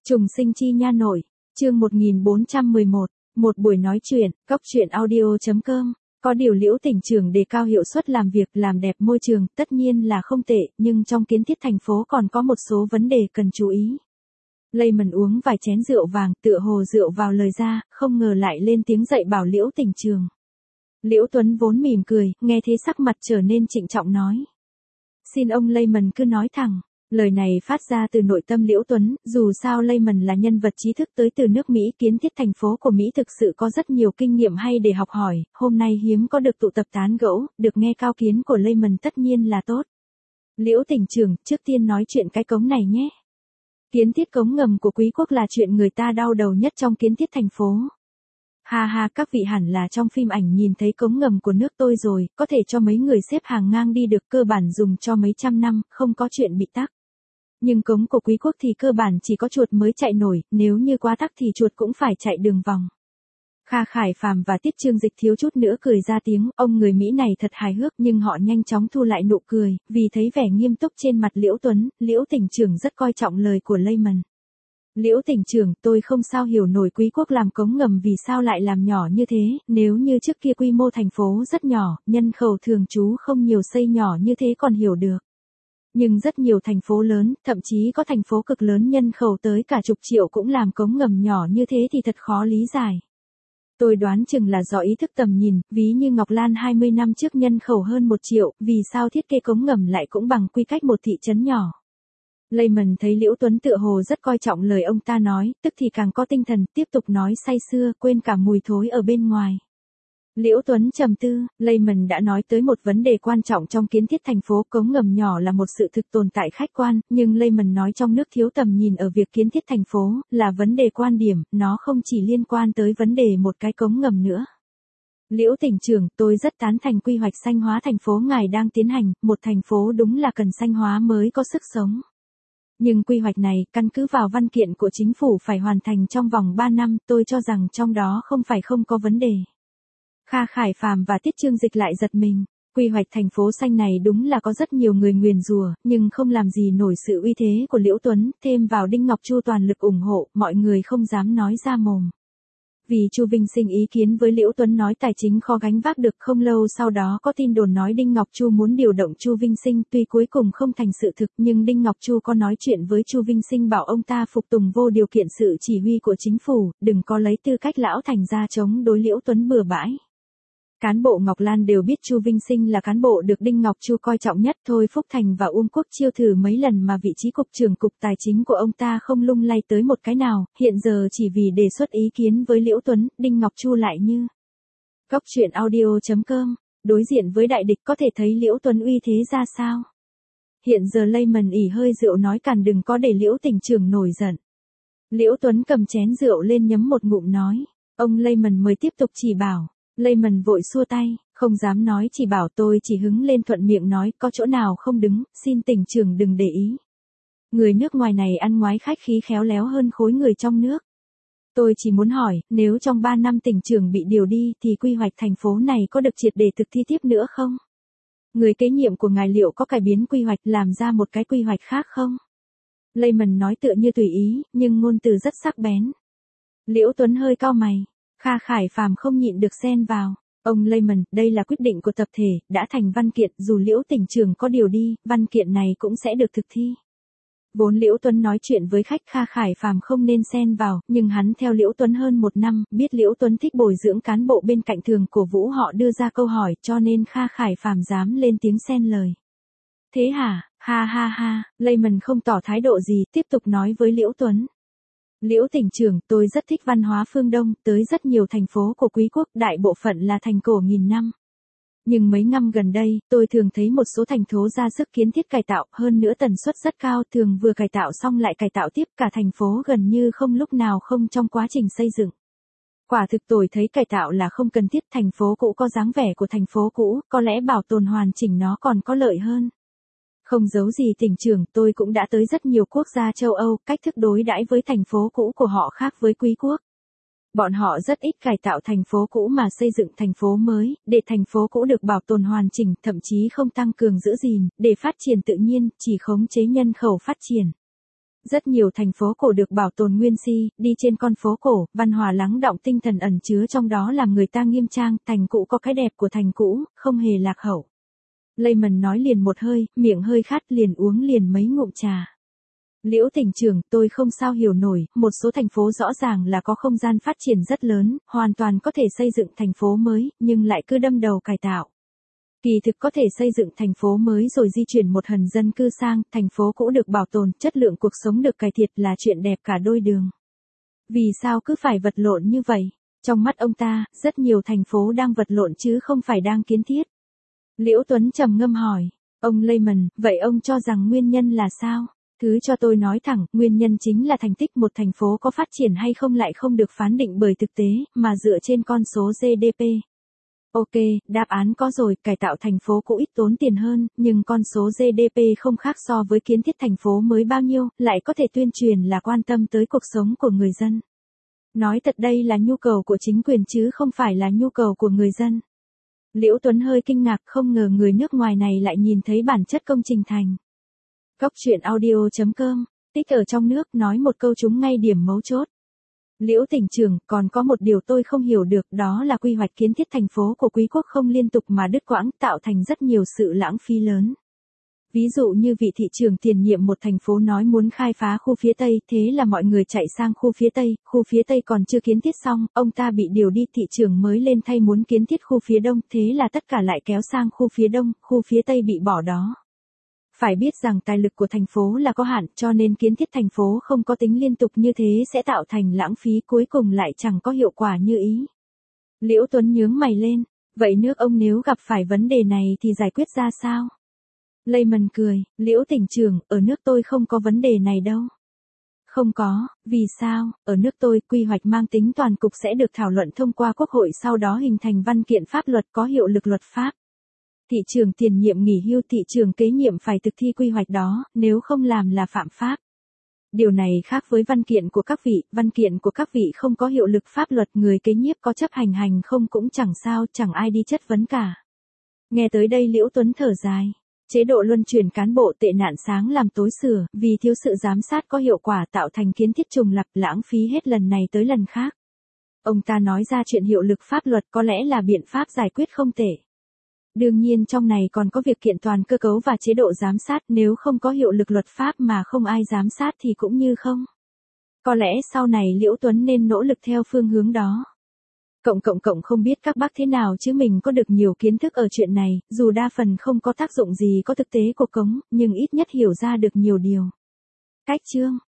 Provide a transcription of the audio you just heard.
Trùng sinh chi nha nội, chương 1411, một buổi nói chuyện, góc chuyện audio.com. Có điều Liễu tỉnh trưởng đề cao hiệu suất làm việc, làm đẹp môi trường, tất nhiên là không tệ, nhưng trong kiến thiết thành phố còn có một số vấn đề cần chú ý. Lehman uống vài chén rượu vàng, tựa hồ rượu vào lời ra, không ngờ lại lên tiếng dạy bảo Liễu tỉnh trưởng. Liễu Tuấn vốn mỉm cười, nghe thế sắc mặt trở nên trịnh trọng nói. Xin ông Lehman cứ nói thẳng. Lời này phát ra từ nội tâm Liễu Tuấn, dù sao Lehman là nhân vật trí thức tới từ nước Mỹ, kiến thiết thành phố của Mỹ thực sự có rất nhiều kinh nghiệm hay để học hỏi, hôm nay hiếm có được tụ tập tán gẫu, được nghe cao kiến của Lehman tất nhiên là tốt. Liễu tỉnh trưởng, trước tiên nói chuyện cái cống này nhé. Kiến thiết cống ngầm của Quý Quốc là chuyện người ta đau đầu nhất trong kiến thiết thành phố. Ha ha, các vị hẳn là trong phim ảnh nhìn thấy cống ngầm của nước tôi rồi, có thể cho mấy người xếp hàng ngang đi được, cơ bản dùng cho mấy trăm năm, không có chuyện bị tắc. Nhưng cống của Quý Quốc thì cơ bản chỉ có chuột mới chạy nổi, nếu như quá tắc thì chuột cũng phải chạy đường vòng. Kha Khải Phàm và Tiết Chương Dịch thiếu chút nữa cười ra tiếng, ông người Mỹ này thật hài hước, nhưng họ nhanh chóng thu lại nụ cười, vì thấy vẻ nghiêm túc trên mặt Liễu Tuấn, Liễu tỉnh trưởng rất coi trọng lời của Lehman. Liễu tỉnh trưởng, tôi không sao hiểu nổi Quý Quốc làm cống ngầm vì sao lại làm nhỏ như thế, nếu như trước kia quy mô thành phố rất nhỏ, nhân khẩu thường trú không nhiều, xây nhỏ như thế còn hiểu được. Nhưng rất nhiều thành phố lớn, thậm chí có thành phố cực lớn nhân khẩu tới cả chục triệu cũng làm cống ngầm nhỏ như thế thì thật khó lý giải. Tôi đoán chừng là do ý thức tầm nhìn, ví như Ngọc Lan 20 năm trước nhân khẩu hơn 1 triệu, vì sao thiết kế cống ngầm lại cũng bằng quy cách một thị trấn nhỏ. Lehman thấy Liễu Tuấn tựa hồ rất coi trọng lời ông ta nói, tức thì càng có tinh thần, tiếp tục nói say sưa, quên cả mùi thối ở bên ngoài. Liễu Tuấn trầm tư, Lehman đã nói tới một vấn đề quan trọng trong kiến thiết thành phố, cống ngầm nhỏ là một sự thực tồn tại khách quan, nhưng Lehman nói trong nước thiếu tầm nhìn ở việc kiến thiết thành phố, là vấn đề quan điểm, nó không chỉ liên quan tới vấn đề một cái cống ngầm nữa. Liễu tỉnh trưởng, tôi rất tán thành quy hoạch xanh hóa thành phố ngài đang tiến hành, một thành phố đúng là cần xanh hóa mới có sức sống. Nhưng quy hoạch này, căn cứ vào văn kiện của chính phủ phải hoàn thành trong vòng 3 năm, tôi cho rằng trong đó không có vấn đề. Kha Khải Phàm và Tiết Chương Dịch lại giật mình. Quy hoạch thành phố xanh này đúng là có rất nhiều người nguyền rủa, nhưng không làm gì nổi sự uy thế của Liễu Tuấn, thêm vào Đinh Ngọc Chu toàn lực ủng hộ, mọi người không dám nói ra mồm. Vì Chu Vinh Sinh ý kiến với Liễu Tuấn nói tài chính khó gánh vác được, không lâu sau đó có tin đồn nói Đinh Ngọc Chu muốn điều động Chu Vinh Sinh, tuy cuối cùng không thành sự thực, nhưng Đinh Ngọc Chu có nói chuyện với Chu Vinh Sinh bảo ông ta phục tùng vô điều kiện sự chỉ huy của chính phủ, đừng có lấy tư cách lão thành ra chống đối Liễu Tuấn bừa bãi. Cán bộ Ngọc Lan đều biết Chu Vinh Sinh là cán bộ được Đinh Ngọc Chu coi trọng nhất, thôi Phúc Thành và Uông Quốc Chiêu thử mấy lần mà vị trí cục trưởng cục tài chính của ông ta không lung lay tới một cái nào, hiện giờ chỉ vì đề xuất ý kiến với Liễu Tuấn, Đinh Ngọc Chu lại như. Góc chuyện audio.com, đối diện với đại địch có thể thấy Liễu Tuấn uy thế ra sao. Hiện giờ Lehman ỉ hơi rượu nói càn đừng có để Liễu tỉnh trưởng nổi giận. Liễu Tuấn cầm chén rượu lên nhấm một ngụm nói, ông Lehman mới tiếp tục chỉ bảo. Lehman vội xua tay, không dám nói chỉ bảo, tôi chỉ hứng lên thuận miệng nói, có chỗ nào không đứng, xin tỉnh trưởng đừng để ý. Người nước ngoài này ăn ngoái khách khí khéo léo hơn khối người trong nước. Tôi chỉ muốn hỏi, nếu trong 3 năm tỉnh trưởng bị điều đi thì quy hoạch thành phố này có được triệt để thực thi tiếp nữa không? Người kế nhiệm của ngài liệu có cải biến quy hoạch làm ra một cái quy hoạch khác không? Lehman nói tựa như tùy ý, nhưng ngôn từ rất sắc bén. Liễu Tuấn hơi cau mày. Kha Khải Phàm không nhịn được xen vào. Ông Lehman, đây là quyết định của tập thể, đã thành văn kiện, dù Liễu tỉnh trưởng có điều đi, văn kiện này cũng sẽ được thực thi. Vốn Liễu Tuấn nói chuyện với khách, Kha Khải Phàm không nên xen vào, nhưng hắn theo Liễu Tuấn hơn 1 năm, biết Liễu Tuấn thích bồi dưỡng cán bộ bên cạnh, thường cổ vũ họ đưa ra câu hỏi, cho nên Kha Khải Phàm dám lên tiếng xen lời. Thế hả, ha ha ha, Lehman không tỏ thái độ gì, tiếp tục nói với Liễu Tuấn. Liễu tỉnh trưởng, tôi rất thích văn hóa phương Đông, tới rất nhiều thành phố của Quý Quốc, đại bộ phận là thành cổ nghìn năm. Nhưng mấy năm gần đây, tôi thường thấy một số thành phố ra sức kiến thiết cải tạo, hơn nữa tần suất rất cao, thường vừa cải tạo xong lại cải tạo tiếp, cả thành phố gần như không lúc nào không trong quá trình xây dựng. Quả thực tôi thấy cải tạo là không cần thiết, thành phố cũ có dáng vẻ của thành phố cũ, có lẽ bảo tồn hoàn chỉnh nó còn có lợi hơn. Không giấu gì tỉnh trưởng, tôi cũng đã tới rất nhiều quốc gia châu Âu, cách thức đối đãi với thành phố cũ của họ khác với Quý Quốc. Bọn họ rất ít cải tạo thành phố cũ mà xây dựng thành phố mới, để thành phố cũ được bảo tồn hoàn chỉnh, thậm chí không tăng cường giữ gìn, để phát triển tự nhiên, chỉ khống chế nhân khẩu phát triển. Rất nhiều thành phố cổ được bảo tồn nguyên si, đi trên con phố cổ, văn hóa lắng đọng tinh thần ẩn chứa trong đó làm người ta nghiêm trang, thành cũ có cái đẹp của thành cũ, không hề lạc hậu. Layman nói liền một hơi, miệng hơi khát liền uống liền mấy ngụm trà. Liễu tỉnh trưởng, tôi không sao hiểu nổi, một số thành phố rõ ràng là có không gian phát triển rất lớn, hoàn toàn có thể xây dựng thành phố mới, nhưng lại cứ đâm đầu cải tạo. Kỳ thực có thể xây dựng thành phố mới rồi di chuyển một hần dân cư sang, thành phố cũ được bảo tồn, chất lượng cuộc sống được cải thiện là chuyện đẹp cả đôi đường. Vì sao cứ phải vật lộn như vậy? Trong mắt ông ta, rất nhiều thành phố đang vật lộn chứ không phải đang kiến thiết. Liễu Tuấn trầm ngâm hỏi, ông Layman, vậy ông cho rằng nguyên nhân là sao? Thứ cho tôi nói thẳng, nguyên nhân chính là thành tích một thành phố có phát triển hay không lại không được phán định bởi thực tế, mà dựa trên con số GDP. Ok, đáp án có rồi, cải tạo thành phố cũ ít tốn tiền hơn, nhưng con số GDP không khác so với kiến thiết thành phố mới bao nhiêu, lại có thể tuyên truyền là quan tâm tới cuộc sống của người dân. Nói thật đây là nhu cầu của chính quyền chứ không phải là nhu cầu của người dân. Liễu Tuấn hơi kinh ngạc, không ngờ người nước ngoài này lại nhìn thấy bản chất công trình thành. Góc truyện audio.com, tích ở trong nước nói một câu trúng ngay điểm mấu chốt. Liễu tỉnh trưởng, còn có một điều tôi không hiểu được, đó là quy hoạch kiến thiết thành phố của quý quốc không liên tục mà đứt quãng, tạo thành rất nhiều sự lãng phí lớn. Ví dụ như vị thị trưởng tiền nhiệm một thành phố nói muốn khai phá khu phía Tây, thế là mọi người chạy sang khu phía Tây còn chưa kiến thiết xong, ông ta bị điều đi, thị trưởng mới lên thay muốn kiến thiết khu phía Đông, thế là tất cả lại kéo sang khu phía Đông, khu phía Tây bị bỏ đó. Phải biết rằng tài lực của thành phố là có hạn, cho nên kiến thiết thành phố không có tính liên tục như thế sẽ tạo thành lãng phí, cuối cùng lại chẳng có hiệu quả như ý. Liễu Tuấn nhướng mày lên, vậy nước ông nếu gặp phải vấn đề này thì giải quyết ra sao? Layman cười, Liễu tỉnh trưởng, ở nước tôi không có vấn đề này đâu. Không có, vì sao? Ở nước tôi, quy hoạch mang tính toàn cục sẽ được thảo luận thông qua quốc hội, sau đó hình thành văn kiện pháp luật có hiệu lực luật pháp. Thị trưởng tiền nhiệm nghỉ hưu, thị trưởng kế nhiệm phải thực thi quy hoạch đó, nếu không làm là phạm pháp. Điều này khác với văn kiện của các vị không có hiệu lực pháp luật, người kế nhiếp có chấp hành không cũng chẳng sao, chẳng ai đi chất vấn cả. Nghe tới đây Liễu Tuấn thở dài. Chế độ luân chuyển cán bộ tệ nạn sáng làm tối sửa, vì thiếu sự giám sát có hiệu quả tạo thành kiến thiết trùng lặp, lãng phí hết lần này tới lần khác. Ông ta nói ra chuyện hiệu lực pháp luật có lẽ là biện pháp giải quyết không tệ. Đương nhiên trong này còn có việc kiện toàn cơ cấu và chế độ giám sát, nếu không có hiệu lực luật pháp mà không ai giám sát thì cũng như không. Có lẽ sau này Liễu Tuấn nên nỗ lực theo phương hướng đó. Cộng không biết các bác thế nào chứ mình có được nhiều kiến thức ở chuyện này, dù đa phần không có tác dụng gì có thực tế của cống, nhưng ít nhất hiểu ra được nhiều điều. Cách chương